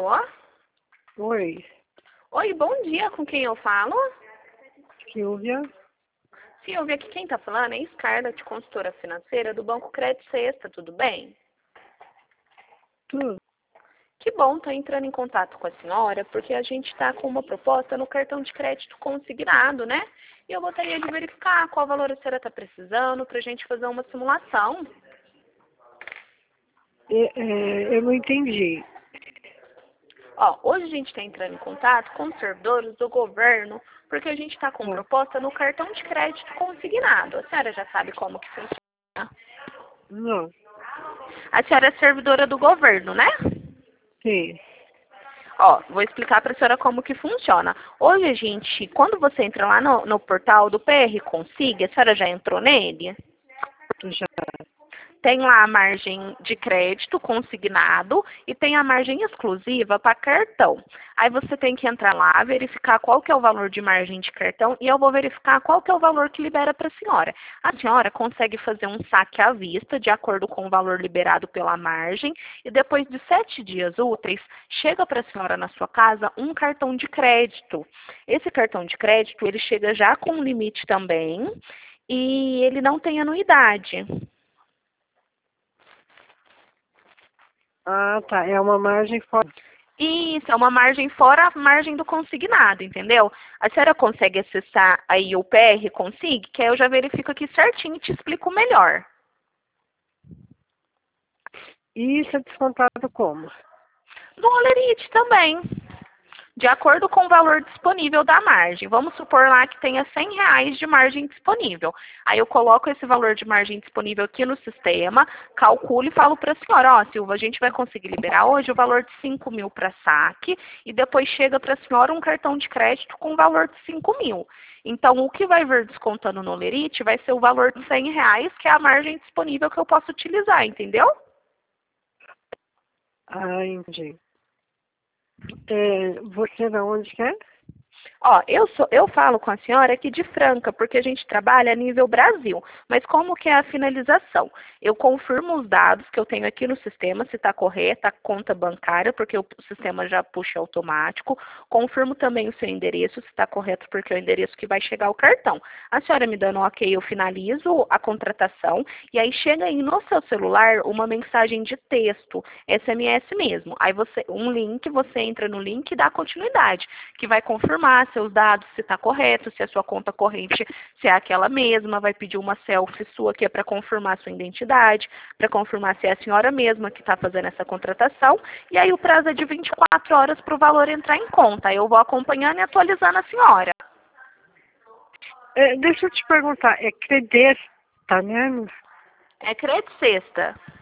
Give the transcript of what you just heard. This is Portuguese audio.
Alô? Oi, Oi, bom dia, com quem eu falo? Silvia. Silvia, aqui quem tá falando é Scarlett, consultora financeira do Banco Crédito Sexta, tudo bem? Tudo. Que bom, tô entrando em contato com a senhora, porque a gente tá com uma proposta no cartão de crédito consignado, né? E eu gostaria de verificar qual valor a senhora tá precisando pra gente fazer uma simulação. Eu não entendi. Ó, hoje a gente está entrando em contato com os servidores do governo, porque a gente está com Ah, proposta no cartão de crédito consignado. A senhora já sabe como que funciona? não, A senhora é servidora do governo, né? sim, Ó, vou explicar para a senhora como que funciona. Hoje a gente, quando você entra lá no portal do PR Consiga, a senhora já entrou nele? já. Tem lá a margem de crédito consignado e tem a margem exclusiva para cartão. Aí você tem que entrar lá, verificar qual que é o valor de margem de cartão e eu vou verificar qual que é o valor que libera para a senhora. A senhora consegue fazer um saque à vista, de acordo com o valor liberado pela margem, e depois de 7 dias úteis, chega para a senhora na sua casa um cartão de crédito. Esse cartão de crédito, ele chega já com um limite também e ele não tem anuidade. Ah, tá, é uma margem fora. Isso, é uma margem fora a margem do consignado, entendeu? A senhora consegue acessar aí o PR Consig, que aí eu já verifico aqui certinho e te explico melhor. E isso é descontado como? Do Olerite também, de acordo com o valor disponível da margem. Vamos supor lá que tenha R$ 100 de margem disponível. Aí eu coloco esse valor de margem disponível aqui no sistema, calculo e falo para a senhora, ó, Silva, a gente vai conseguir liberar hoje o valor de 5.000 para saque e depois chega para a senhora um cartão de crédito com o valor de 5.000. Então, o que vai vir descontando no Olerite vai ser o valor de R$ 100, que é a margem disponível que eu posso utilizar, entendeu? Ah, entendi. Você da onde que é? Ó, eu falo com a senhora aqui de Franca, porque a gente trabalha a nível Brasil. Mas como que é a finalização? Eu confirmo os dados que eu tenho aqui no sistema, se está correta a conta bancária, porque o sistema já puxa automático. Confirmo também o seu endereço, se está correto, porque é o endereço que vai chegar o cartão. A senhora me dando um ok, eu finalizo a contratação e aí chega aí no seu celular uma mensagem de texto, SMS mesmo. Aí um link, você entra no link e dá continuidade, que vai confirmar seus dados, se está correto, se a sua conta corrente se é aquela mesma, vai pedir uma selfie sua que é para confirmar sua identidade, para confirmar se é a senhora mesma que está fazendo essa contratação, e aí o prazo é de 24 horas para o valor entrar em conta. Eu vou acompanhando e atualizando a senhora. Deixa eu te perguntar, é Credesta, né? É Crédito Sexta.